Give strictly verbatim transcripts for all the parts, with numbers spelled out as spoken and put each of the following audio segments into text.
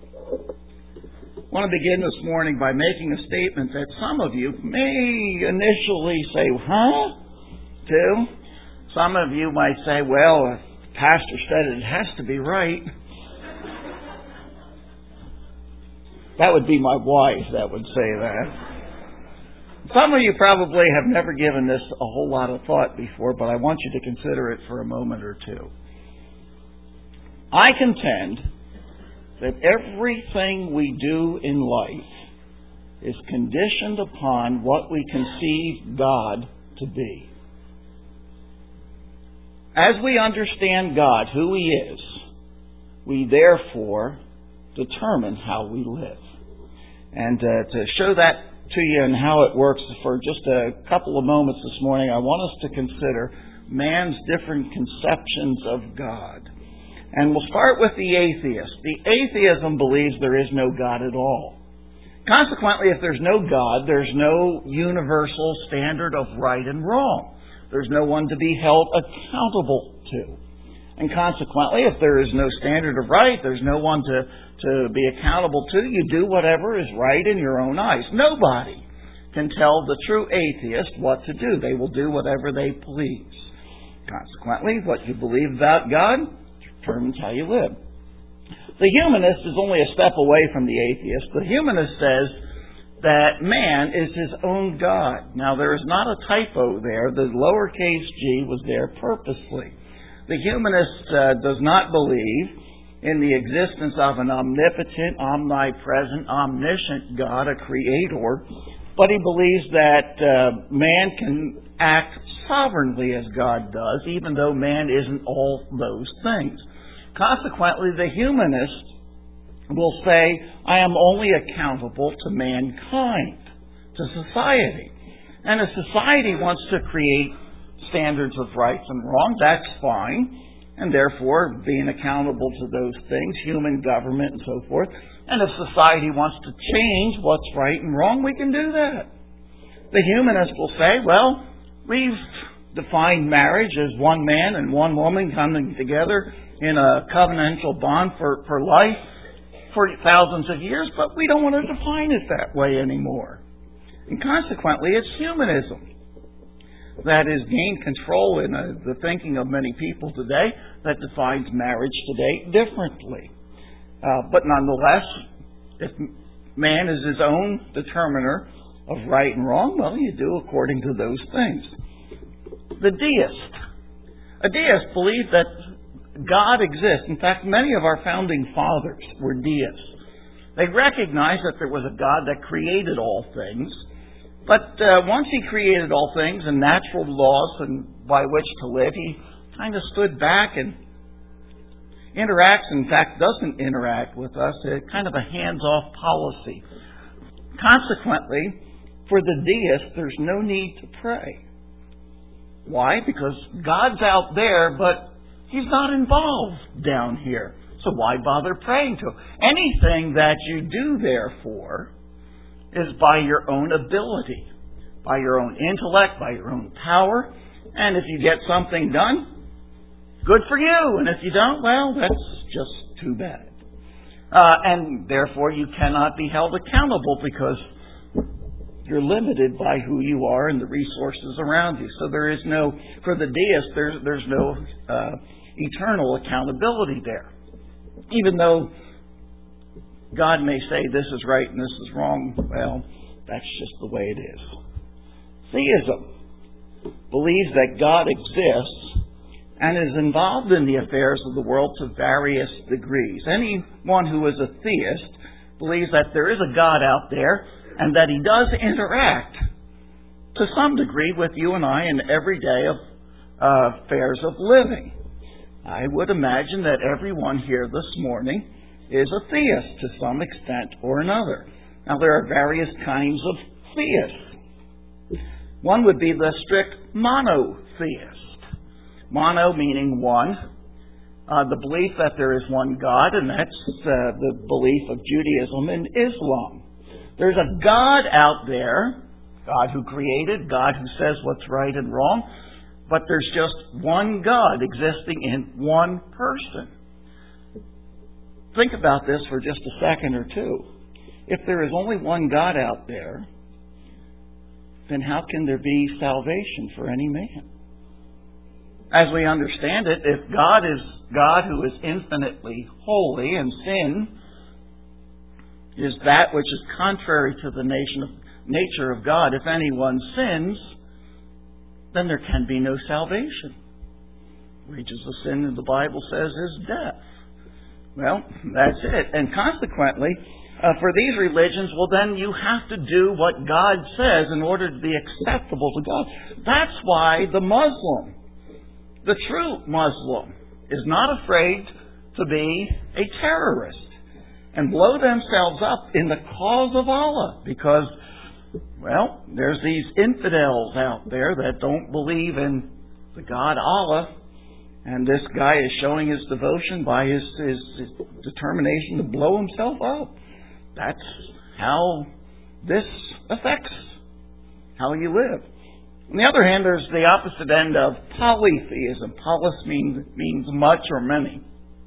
I want to begin this morning by making a statement that some of you may initially say, huh? Too? Some of you might say, well, if the pastor said it, it has to be right. That would be my wife that would say that. Some of you probably have never given this a whole lot of thought before, but I want you to consider it for a moment or two. I contend that everything we do in life is conditioned upon what we conceive God to be. As we understand God, who He is, we therefore determine how we live. And uh, to show that to you and how it works for just a couple of moments this morning, I want us to consider man's different conceptions of God. And we'll start with the atheist. The atheism believes there is no God at all. Consequently, if there's no God, there's no universal standard of right and wrong. There's no one to be held accountable to. And consequently, if there is no standard of right, there's no one to, to be accountable to. You do whatever is right in your own eyes. Nobody can tell the true atheist what to do. They will do whatever they please. Consequently, what you believe about God determines how you live. The humanist is only a step away from the atheist. The humanist says that man is his own God. Now, there is not a typo there. The lowercase g was there purposely. The humanist uh, does not believe in the existence of an omnipotent, omnipresent, omniscient God, a creator, but he believes that uh, man can act sovereignly as God does, even though man isn't all those things. Consequently, the humanist will say, I am only accountable to mankind, to society. And if society wants to create standards of rights and wrong, that's fine. And therefore, being accountable to those things, human government and so forth. And if society wants to change what's right and wrong, we can do that. The humanist will say, well, we've defined marriage as one man and one woman coming together in a covenantal bond for, for life for thousands of years, but we don't want to define it that way anymore. And consequently, it's humanism that has gained control in uh, the thinking of many people today that defines marriage today differently. Uh, but nonetheless, if man is his own determiner of right and wrong, well, you do according to those things. The deist. A deist believes that God exists. In fact, many of our founding fathers were deists. They recognized that there was a God that created all things. But uh, once He created all things and natural laws and by which to live, He kind of stood back and interacts, in fact, doesn't interact with us, a kind of a hands-off policy. Consequently, for the deist, there's no need to pray. Why? Because God's out there, but He's not involved down here. So why bother praying to Him? Anything that you do, therefore, is by your own ability, by your own intellect, by your own power. And if you get something done, good for you. And if you don't, well, that's just too bad. Uh, and therefore, you cannot be held accountable because you're limited by who you are and the resources around you. So there is no, for the deist, there's, there's no uh, eternal accountability there. Even though God may say this is right and this is wrong, well, that's just the way it is. Theism believes that God exists and is involved in the affairs of the world to various degrees. Anyone who is a theist believes that there is a God out there and that He does interact to some degree with you and I in everyday uh, affairs of living. I would imagine that everyone here this morning is a theist to some extent or another. Now, there are various kinds of theists. One would be the strict monotheist. Mono meaning one. Uh, the belief that there is one God, and that's uh, the belief of Judaism and Islam. There's a God out there, God who created, God who says what's right and wrong, but there's just one God existing in one person. think about this for just a second or two. If there is only one God out there, then how can there be salvation for any man? As we understand it, if God is God who is infinitely holy, and sin is that which is contrary to the nation of, nature of God, if anyone sins, then there can be no salvation. Wages of sin, the Bible says, is death. Well, that's it. And consequently, Uh, for these religions, well, then you have to do what God says in order to be acceptable to God. That's why the Muslim, the true Muslim, is not afraid to be a terrorist and blow themselves up in the cause of Allah. Because, well, there's these infidels out there that don't believe in the God Allah. And this guy is showing his devotion by his, his, his determination to blow himself up. That's how this affects how you live. On the other hand, there's the opposite end of polytheism. Polis means, means much or many.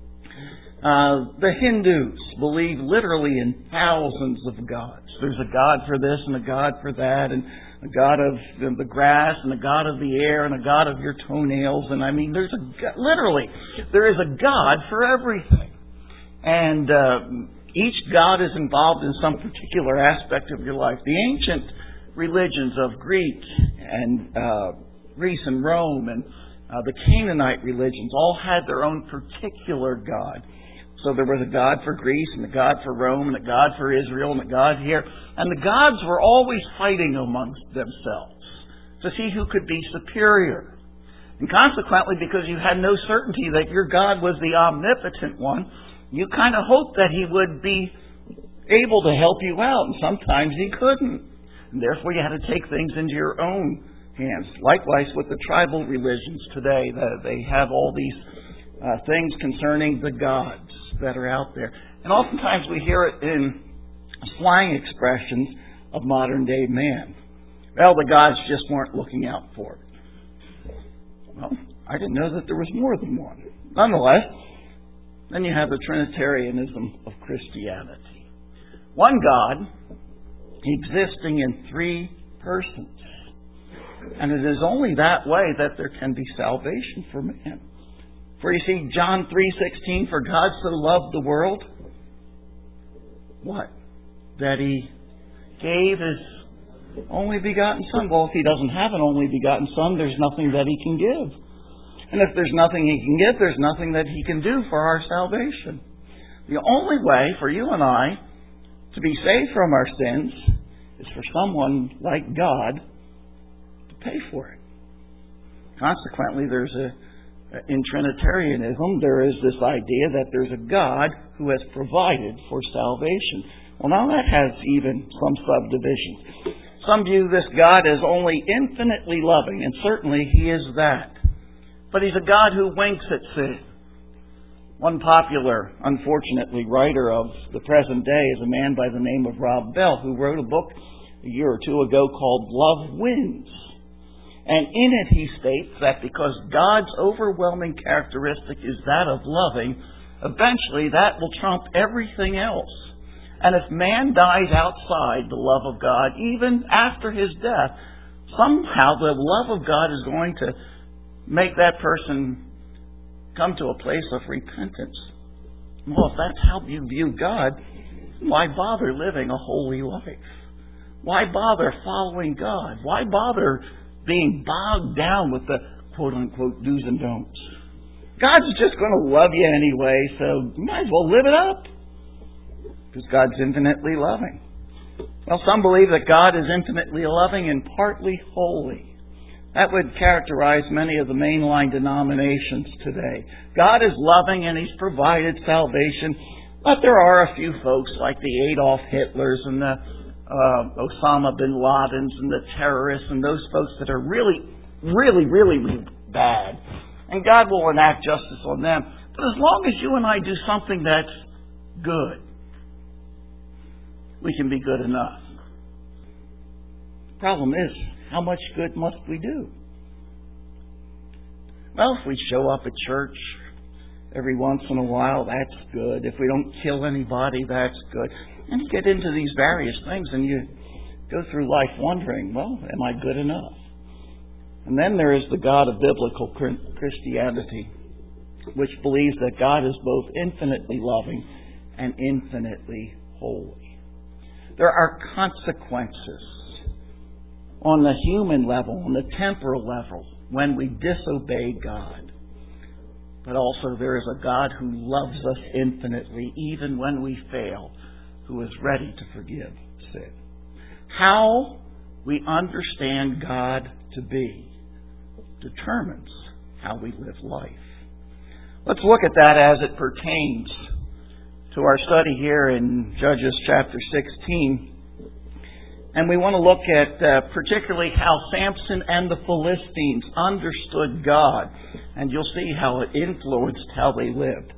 Uh, the Hindus believe literally in thousands of gods. There's a god for this and a god for that, and a god of the grass and a god of the air and a god of your toenails. And I mean, there's a literally there is a god for everything. And uh, each god is involved in some particular aspect of your life. The ancient religions of Greek and uh, Greece and Rome and uh, the Canaanite religions all had their own particular god. So there was a god for Greece and a god for Rome and a god for Israel and a god here. And the gods were always fighting amongst themselves to see who could be superior. And consequently, because you had no certainty that your God was the omnipotent one, you kind of hoped that He would be able to help you out. And sometimes He couldn't. And therefore you had to take things into your own hands. Likewise with the tribal religions today. They have all these uh, things concerning the gods that are out there. And oftentimes we hear it in slang expressions of modern day man. Well, the gods just weren't looking out for it. Well, I didn't know that there was more than one. Nonetheless, then you have the Trinitarianism of Christianity. One God existing in three persons. And it is only that way that there can be salvation for man. For you see, John three sixteen, for God so loved the world, what? That He gave His only begotten Son. Well, if He doesn't have an only begotten Son, there's nothing that He can give. And if there's nothing He can give, there's nothing that He can do for our salvation. The only way for you and I to be saved from our sins is for someone like God to pay for it. Consequently, there's a in Trinitarianism, there is this idea that there's a God who has provided for salvation. Well, now that has even some subdivisions. Some view this God as only infinitely loving, and certainly He is that. But He's a God who winks at sin. One popular, unfortunately, writer of the present day is a man by the name of Rob Bell, who wrote a book a year or two ago called Love Wins. And in it he states that because God's overwhelming characteristic is that of loving, eventually that will trump everything else. And if man dies outside the love of God, even after his death, somehow the love of God is going to make that person come to a place of repentance. Well, if that's how you view God, why bother living a holy life? Why bother following God? Why bother being bogged down with the quote-unquote do's and don'ts? God's just going to love you anyway, so you might as well live it up. Because God's infinitely loving. Well, some believe that God is infinitely loving and partly holy. That would characterize many of the mainline denominations today. God is loving and He's provided salvation, but there are a few folks like the Adolf Hitlers and the Uh, Osama bin Ladens and the terrorists and those folks that are really, really, really, really bad. And God will enact justice on them. But as long as you and I do something that's good, we can be good enough. The problem is, how much good must we do? Well, if we show up at church every once in a while, that's good. If we don't kill anybody, that's good. And you get into these various things and you go through life wondering, well, am I good enough? And then there is the God of biblical Christianity, which believes that God is both infinitely loving and infinitely holy. There are consequences on the human level, on the temporal level, when we disobey God. But also there is a God who loves us infinitely, even when we fail, who is ready to forgive sin. How we understand God to be determines how we live life. Let's look at that as it pertains to our study here in Judges chapter sixteen. And we want to look at uh, particularly how Samson and the Philistines understood God. And you'll see how it influenced how they lived.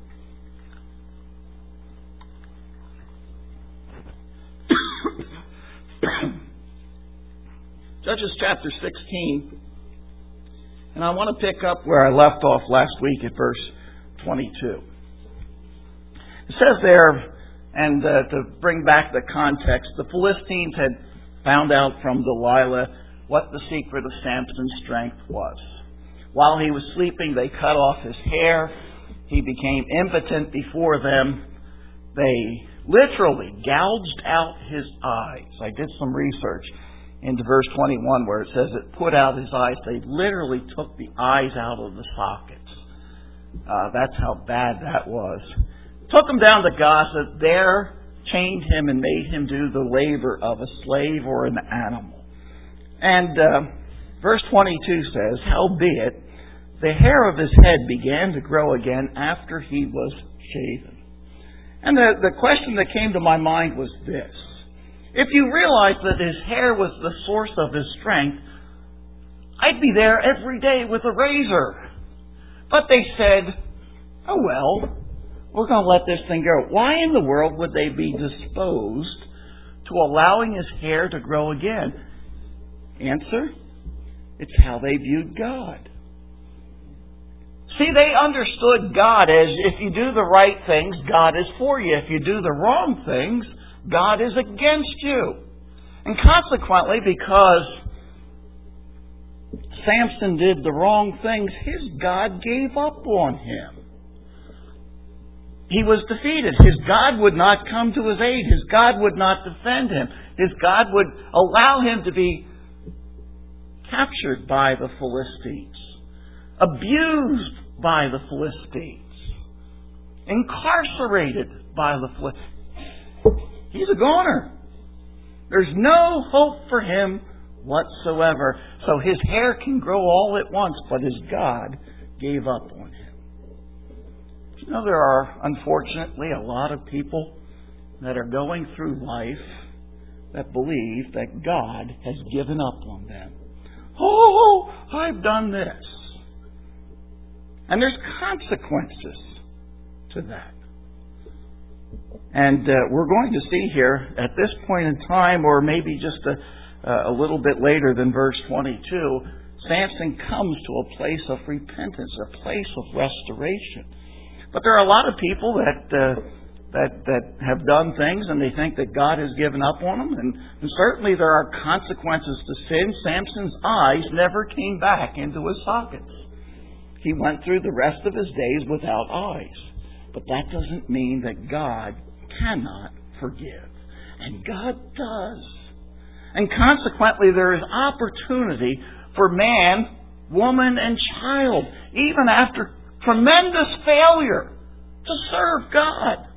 Judges chapter sixteen. And I want to pick up where I left off last week at verse twenty-two. It says there, and uh, to bring back the context, the Philistines had found out from Delilah what the secret of Samson's strength was. While he was sleeping, they cut off his hair. He became impotent before them. They literally gouged out his eyes. I did some research into verse twenty-one where it says it put out his eyes. They literally took the eyes out of the sockets. Uh, that's how bad that was. Took him down to Gaza. There chained him and made him do the labor of a slave or an animal. And uh, verse twenty-two says, howbeit, the hair of his head began to grow again after he was shaven. And the, the question that came to my mind was this. If you realize that his hair was the source of his strength, I'd be there every day with a razor. But they said, oh well, we're going to let this thing go. Why in the world would they be disposed to allowing his hair to grow again? Answer, it's how they viewed God. See, they understood God as if you do the right things, God is for you. If you do the wrong things, God is against you. And consequently, because Samson did the wrong things, his God gave up on him. He was defeated. His God would not come to his aid. His God would not defend him. His God would allow him to be captured by the Philistines, abused by the Philistines, incarcerated by the Philistines. He's a goner. There's no hope for him whatsoever. So his hair can grow all at once, but his God gave up on him. You know, there are, unfortunately, a lot of people that are going through life that believe that God has given up on them. Oh, I've done this. And there's consequences to that. And uh, we're going to see here at this point in time, or maybe just a, a little bit later than verse twenty-two, Samson comes to a place of repentance, a place of restoration. But there are a lot of people that uh, that that have done things and they think that God has given up on them. And, and certainly there are consequences to sin. Samson's eyes never came back into his sockets. He went through the rest of his days without eyes. But that doesn't mean that God cannot forgive. And God does. And consequently, there is opportunity for man, woman, and child, even after tremendous failure, to serve God.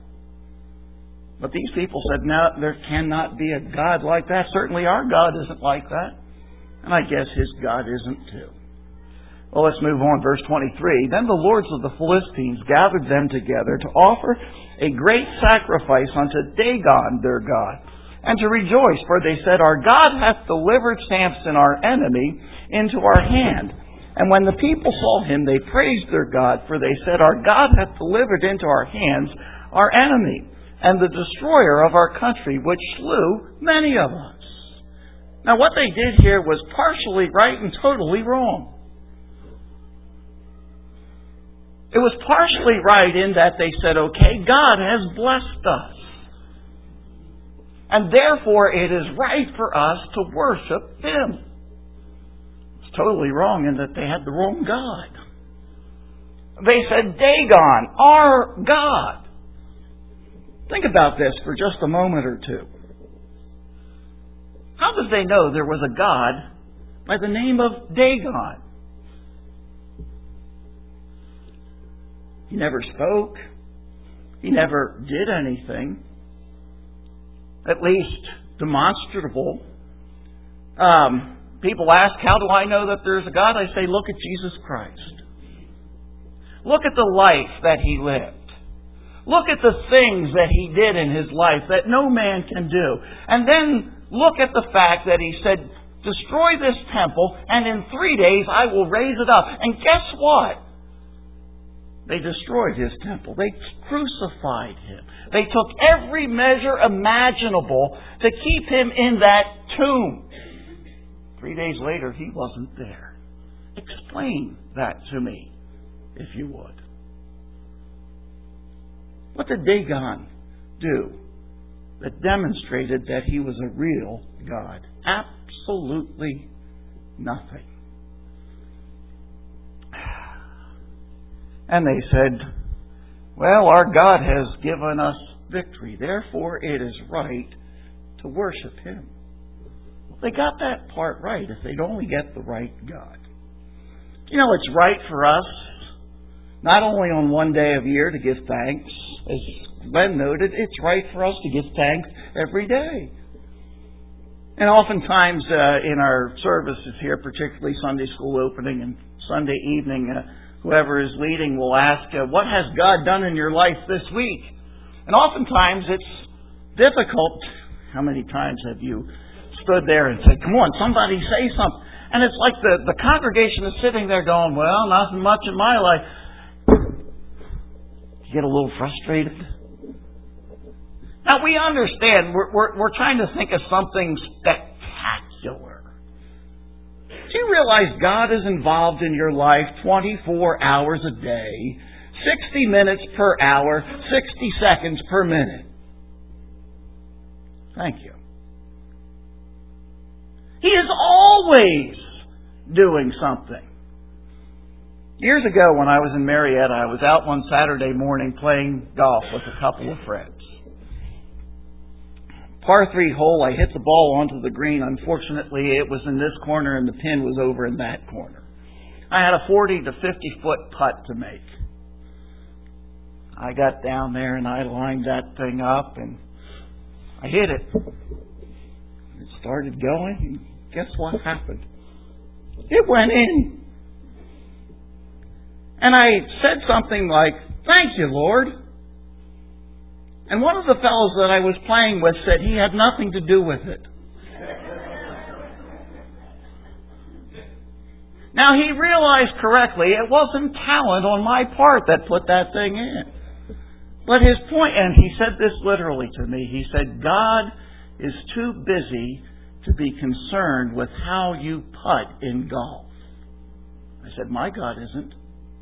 But these people said, no, there cannot be a God like that. Certainly our God isn't like that. And I guess his God isn't too. Well, let's move on. Verse twenty-three. Then the lords of the Philistines gathered them together to offer a great sacrifice unto Dagon their God, and to rejoice, for they said, our God hath delivered Samson our enemy into our hand. And when the people saw him, they praised their God, for they said, our God hath delivered into our hands our enemy, and the destroyer of our country, which slew many of us. Now what they did here was partially right and totally wrong. It was partially right in that they said, okay, God has blessed us. And therefore it is right for us to worship Him. It's totally wrong in that they had the wrong God. They said, Dagon, our God. Think about this for just a moment or two. How did they know there was a God by the name of Dagon? He never spoke. He never did anything, at least demonstrable. Um, people ask, how do I know that there's a God? I say, look at Jesus Christ. Look at the life that He lived. Look at the things that He did in His life that no man can do. And then look at the fact that He said, destroy this temple, and in three days I will raise it up. And guess what? They destroyed His temple. They crucified Him. They took every measure imaginable to keep Him in that tomb. Three days later, He wasn't there. Explain that to me, if you would. What did Dagon do that demonstrated that he was a real God? Absolutely nothing. And they said, well, our God has given us victory. Therefore, it is right to worship Him. They got that part right if they'd only get the right God. You know, it's right for us, not only on one day of year to give thanks. As Glenn noted, it's right for us to give thanks every day. And oftentimes uh, in our services here, particularly Sunday school opening and Sunday evening, uh, whoever is leading will ask, uh, what has God done in your life this week? And oftentimes it's difficult. How many times have you stood there and said, come on, somebody say something? And it's like the, the congregation is sitting there going, well, nothing much in my life. You get a little frustrated. Now we understand, we're, we're, we're trying to think of something spectacular. Do you realize God is involved in your life twenty-four hours a day, sixty minutes per hour, sixty seconds per minute? Thank you. He is always doing something. Years ago when I was in Marietta, I was out one Saturday morning playing golf with a couple of friends. Par three hole, I hit the ball onto the green. Unfortunately, it was in this corner and the pin was over in that corner. I had a forty to fifty foot putt to make. I got down there and I lined that thing up and I hit it. It started going and guess what happened? It went in. And I said something like, thank you, Lord. And one of the fellows that I was playing with said he had nothing to do with it. Now he realized correctly it wasn't talent on my part that put that thing in. But his point, and he said this literally to me, he said, God is too busy to be concerned with how you putt in golf. I said, my God isn't.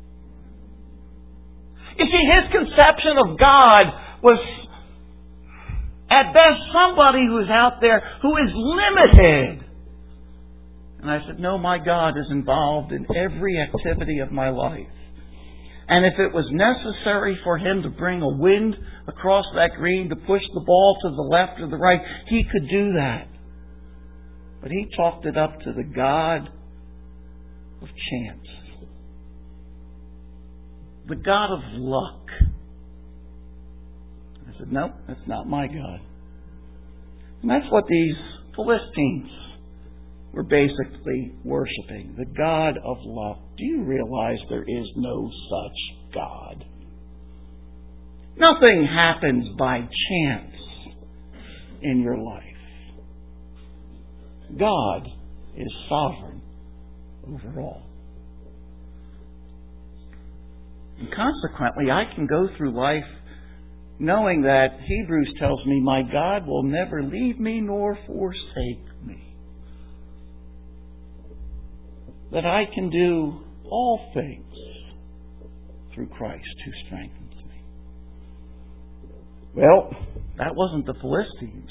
You see, his conception of God was, at best, somebody who's out there who is limited. And I said, no, my God is involved in every activity of my life. And if it was necessary for Him to bring a wind across that green to push the ball to the left or the right, He could do that. But He chalked it up to the God of chance. The God of luck. I said, no, that's not my God. And that's what these Philistines were basically worshiping. The God of luck. Do you realize there is no such God? Nothing happens by chance in your life. God is sovereign over all. And consequently, I can go through life knowing that Hebrews tells me my God will never leave me nor forsake me. That I can do all things through Christ who strengthens me. Well, that wasn't the Philistines.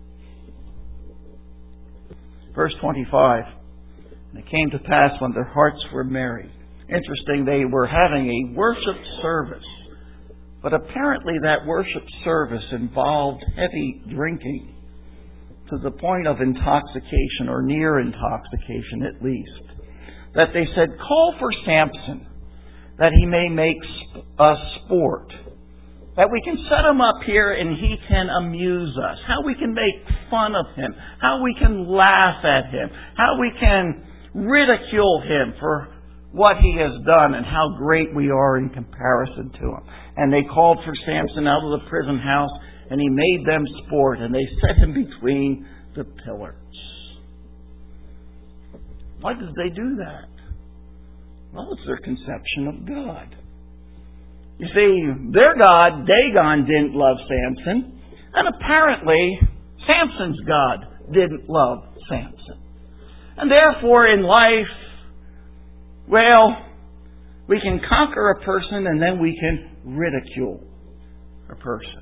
Verse twenty-five, and it came to pass when their hearts were merry. Interesting, they were having a worship service. But apparently that worship service involved heavy drinking to the point of intoxication, or near intoxication at least. That they said, call for Samson, that he may make us sport. That we can set him up here and he can amuse us. How we can make fun of him. How we can laugh at him. How we can ridicule him for what he has done and how great we are in comparison to him. And they called for Samson out of the prison house, and he made them sport, and they set him between the pillars. Why did they do that? Well, it's their conception of God. You see, their God, Dagon, didn't love Samson, and apparently Samson's God didn't love Samson. And therefore in life, well, we can conquer a person and then we can ridicule a person.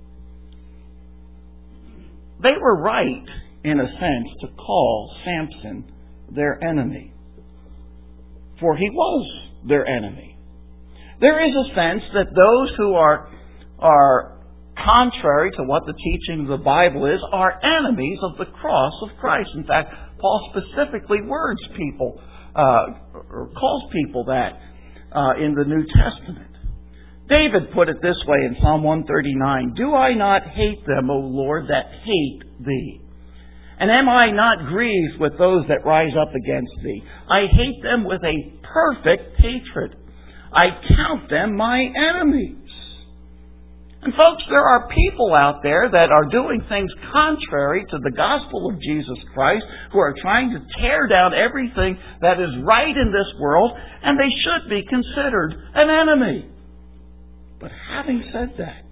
They were right, in a sense, to call Samson their enemy. For he was their enemy. There is a sense that those who are, are contrary to what the teaching of the Bible is are enemies of the cross of Christ. In fact, Paul specifically words people, uh, or calls people that uh, in the New Testament. David put it this way in Psalm one thirty-nine, do I not hate them, O Lord, that hate Thee? And am I not grieved with those that rise up against Thee? I hate them with a perfect hatred. I count them my enemies. And folks, there are people out there that are doing things contrary to the gospel of Jesus Christ, who are trying to tear down everything that is right in this world, and they should be considered an enemy. But having said that,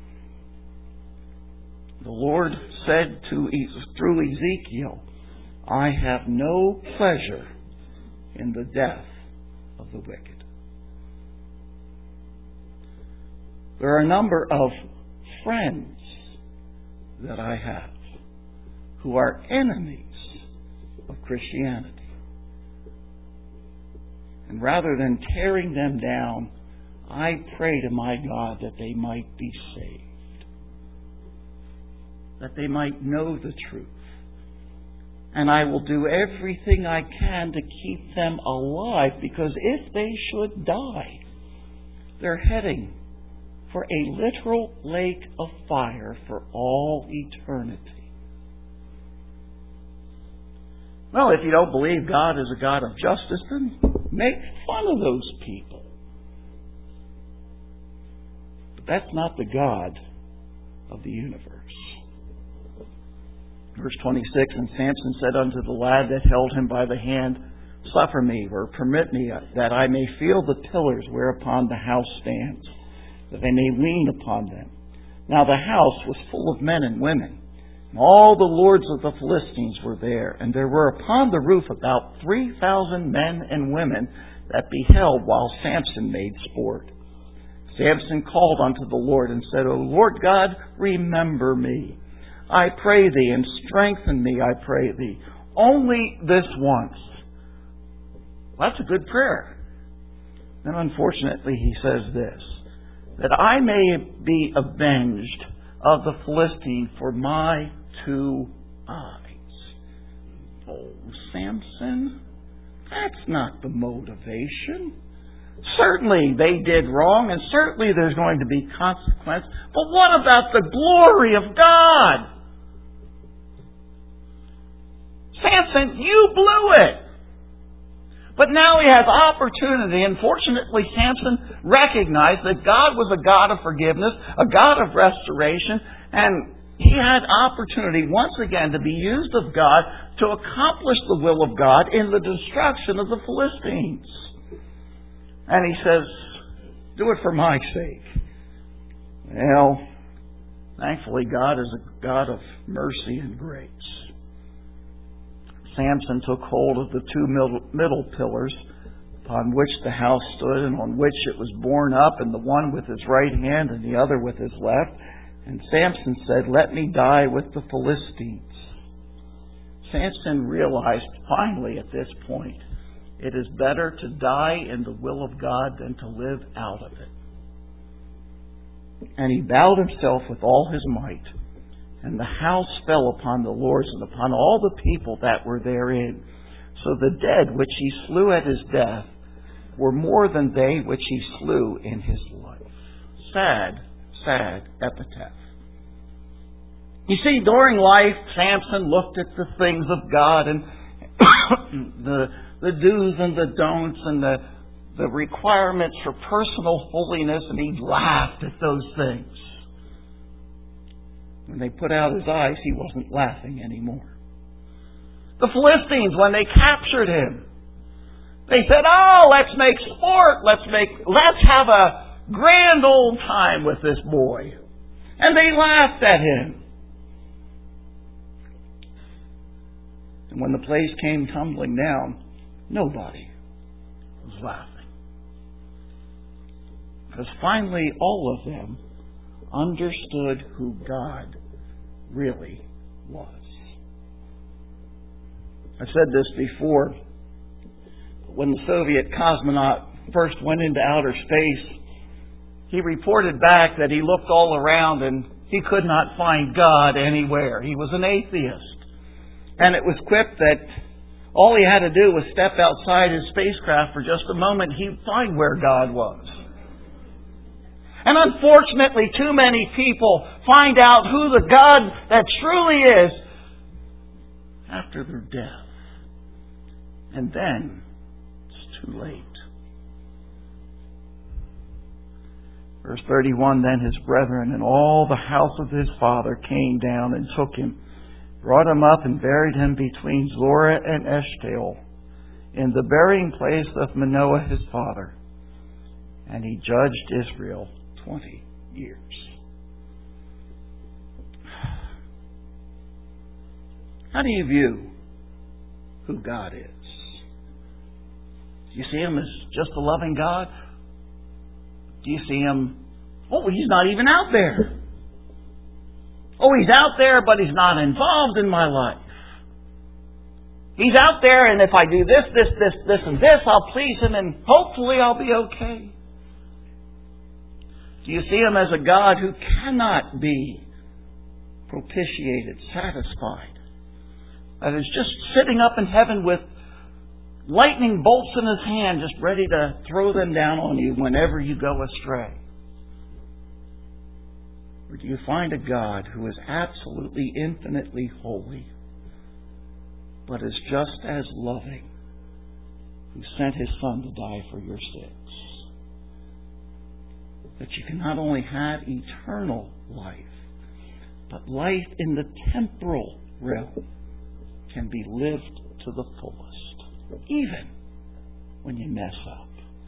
the Lord said to through Ezekiel, I have no pleasure in the death of the wicked. There are a number of friends that I have who are enemies of Christianity. And rather than tearing them down, I pray to my God that they might be saved. That they might know the truth. And I will do everything I can to keep them alive, because if they should die, they're heading for a literal lake of fire for all eternity. Well, if you don't believe God is a God of justice, then make fun of those people. But that's not the God of the universe. Verse twenty-six, and Samson said unto the lad that held him by the hand, suffer me, or permit me, that I may feel the pillars whereupon the house stands, that they may lean upon them. Now the house was full of men and women, and all the lords of the Philistines were there, and there were upon the roof about three thousand men and women that beheld while Samson made sport. Samson called unto the Lord and said, O Lord God, remember me. I pray Thee, and strengthen me, I pray Thee, only this once. Well, that's a good prayer. Then unfortunately he says this, that I may be avenged of the Philistine for my two eyes. Oh, Samson, that's not the motivation. Certainly they did wrong, and certainly there's going to be consequence. But what about the glory of God? Samson, you blew it. But now he has opportunity, and fortunately Samson recognized that God was a God of forgiveness, a God of restoration, and he had opportunity once again to be used of God to accomplish the will of God in the destruction of the Philistines. And he says, do it for my sake. Well, thankfully God is a God of mercy and grace. Samson took hold of the two middle, middle pillars, upon which the house stood and on which it was borne up, and the one with his right hand and the other with his left. And Samson said, "Let me die with the Philistines." Samson realized finally at this point, it is better to die in the will of God than to live out of it. And he bowed himself with all his might, and the house fell upon the lords and upon all the people that were therein. So the dead which he slew at his death were more than they which he slew in his life. Sad, sad epitaph. You see, during life, Samson looked at the things of God and the the do's and the don'ts and the, the requirements for personal holiness, and he laughed at those things. When they put out his eyes, he wasn't laughing anymore. The Philistines, when they captured him, they said, "Oh, let's make sport. Let's make, let's have a grand old time with this boy." And they laughed at him. And when the place came tumbling down, nobody was laughing. Because finally all of them understood who God really was. I've said this before. When the Soviet cosmonaut first went into outer space, he reported back that he looked all around and he could not find God anywhere. He was an atheist. And it was quipped that all he had to do was step outside his spacecraft for just a moment, he'd find where God was. And unfortunately, too many people find out who the God that truly is after their death. And then it's too late. Verse thirty-one, then his brethren and all the house of his father came down and took him, brought him up and buried him between Zorah and Eshtaol in the burying place of Manoah his father. And he judged Israel twenty years. How do you view who God is? Do you see Him as just a loving God? Do you see Him, oh, He's not even out there. Oh, He's out there, but He's not involved in my life. He's out there, and if I do this, this, this, this, and this, I'll please Him, and hopefully I'll be okay. Do you see Him as a God who cannot be propitiated, satisfied? That is just sitting up in heaven with lightning bolts in His hand, just ready to throw them down on you whenever you go astray? Or do you find a God who is absolutely, infinitely holy, but is just as loving, who sent His Son to die for your sins? That you can not only have eternal life, but life in the temporal realm can be lived to the fullest, even when you mess up.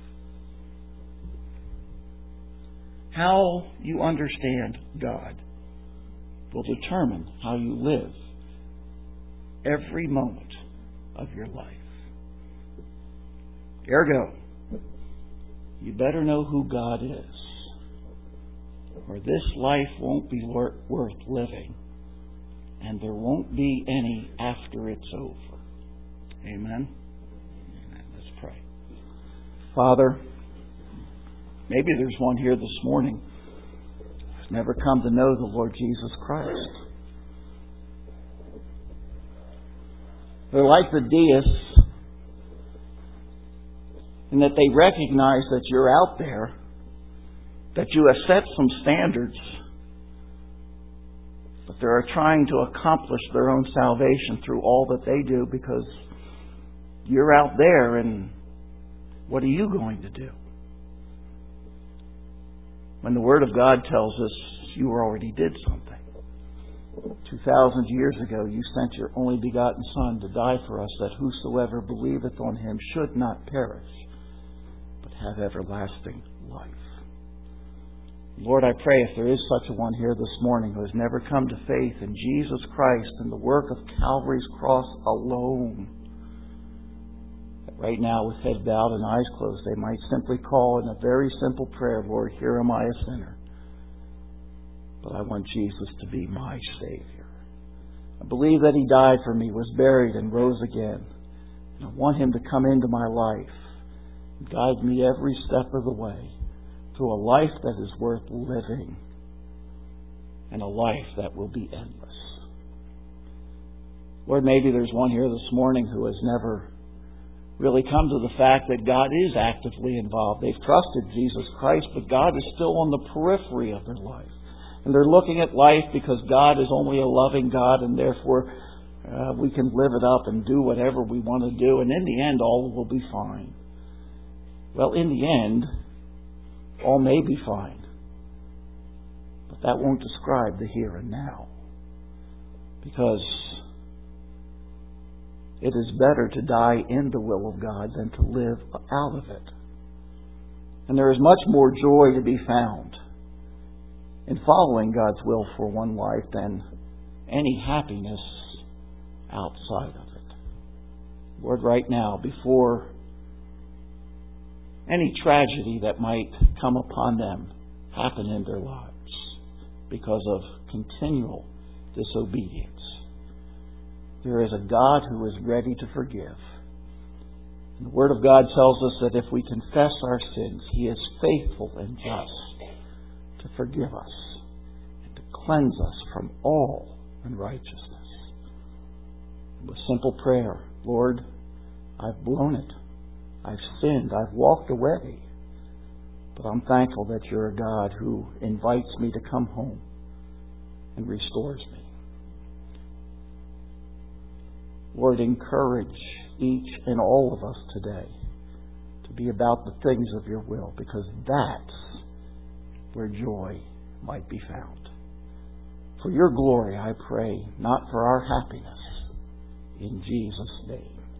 How you understand God will determine how you live every moment of your life. Ergo, you better know who God is, or this life won't be worth living, and there won't be any after it's over. Amen? Amen. Let's pray. Father, maybe there's one here this morning who's never come to know the Lord Jesus Christ. They're like the deists in that they recognize that you're out there, that you have set some standards, but they're trying to accomplish their own salvation through all that they do because you're out there, and what are you going to do? When the Word of God tells us you already did something. Two thousand years ago you sent your only begotten Son to die for us, that whosoever believeth on Him should not perish, but have everlasting life. Lord, I pray if there is such a one here this morning who has never come to faith in Jesus Christ and the work of Calvary's cross alone, right now with head bowed and eyes closed, they might simply call in a very simple prayer, Lord, here am I, a sinner. But I want Jesus to be my Savior. I believe that He died for me, was buried, and rose again. And I want Him to come into my life and guide me every step of the way to a life that is worth living and a life that will be endless. Lord, maybe there's one here this morning who has never really come to the fact that God is actively involved. They've trusted Jesus Christ, but God is still on the periphery of their life. And they're looking at life because God is only a loving God, and therefore uh, we can live it up and do whatever we want to do, and in the end all will be fine. Well, in the end, all may be fine. But that won't describe the here and now. Because it is better to die in the will of God than to live out of it. And there is much more joy to be found in following God's will for one life than any happiness outside of it. Lord, right now, before any tragedy that might come upon them happen in their lives because of continual disobedience, there is a God who is ready to forgive. And the Word of God tells us that if we confess our sins, He is faithful and just to forgive us and to cleanse us from all unrighteousness. With simple prayer, Lord, I've blown it. I've sinned. I've walked away. But I'm thankful that You're a God who invites me to come home and restores me. Lord, encourage each and all of us today to be about the things of Your will, because that's where joy might be found. For Your glory, I pray, not for our happiness. In Jesus' name.